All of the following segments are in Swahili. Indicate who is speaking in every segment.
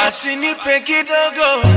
Speaker 1: basi nipe kidogo.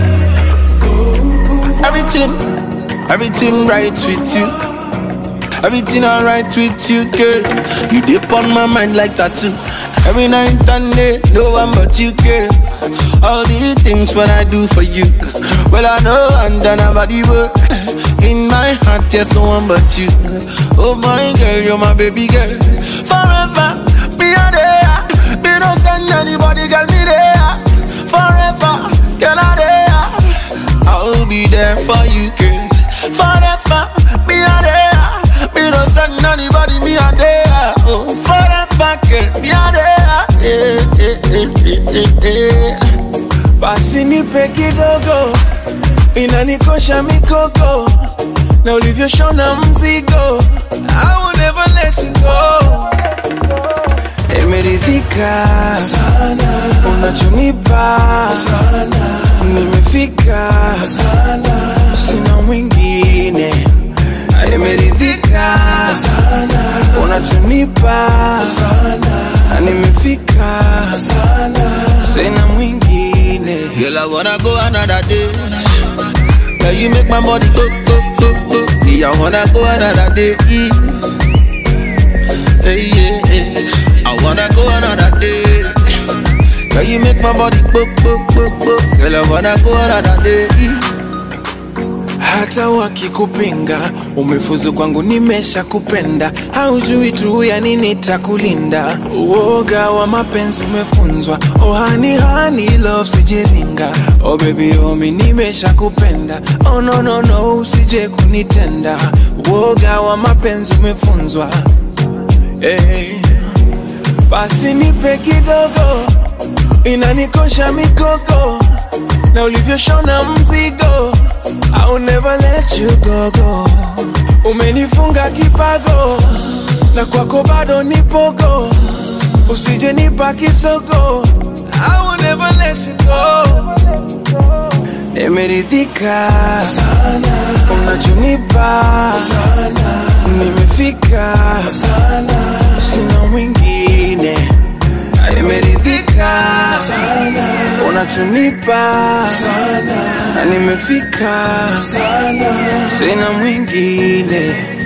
Speaker 2: Everything right with you. Everything alright with you, girl. You dip on my mind like tattoo. Every night and day, no one but you, girl. All the things when I do for you, well I know I'm done about the work. In my heart, yes, no one but you. Oh my girl, you're my baby girl. Forever, be a there. Me don't send anybody, girl, me there. Forever, girl, I there. I'll be there for you, girl. Forever, be a there. Me don't send anybody, me a there. Oh, forever, girl, me a there.
Speaker 1: Basi nipe kidogo, inanikosha mikoko. Na ulivyoshona mzigo, I will never let you go. Nimeridhika sana, unachonipa sana, nimefika sana, sina mwingine. Nimeridhika sana, unachonipa sana, nimefika sana, sina mwingine.
Speaker 2: Girl, I wanna go another day. Girl, you make my body go, go, go, go. Yeah, I wanna go another day. Hey, yeah, yeah. I wanna go another day. Girl, you make my body go, go, go, go. Girl, I wanna go another day.
Speaker 1: Hata wakikupinga, umefuzu kwangu nimesha kupenda. Haujui tu ya nini takulinda. Uoga wa mapenzi umefunzwa. Oh honey, honey, love sijiringa. Oh baby, oh mi nimesha kupenda. Oh no, no, no, usije kunitenda. Uoga wa mapenzi umefunzwa. Hey. Basi nipe kidogo, inanikosha mikoko. Na ulivyoshona mzigo, I'll never let you go, go. Umenifunga kipago, na kwako bado nipogo. Usije nipa kisogo, I will never let you go. Nimeridhika sana, unachonipa sana, nimefika sana, sina mwingine. Nimeridhika sana, unachonipa sana, nimefika sana, sina mwingine.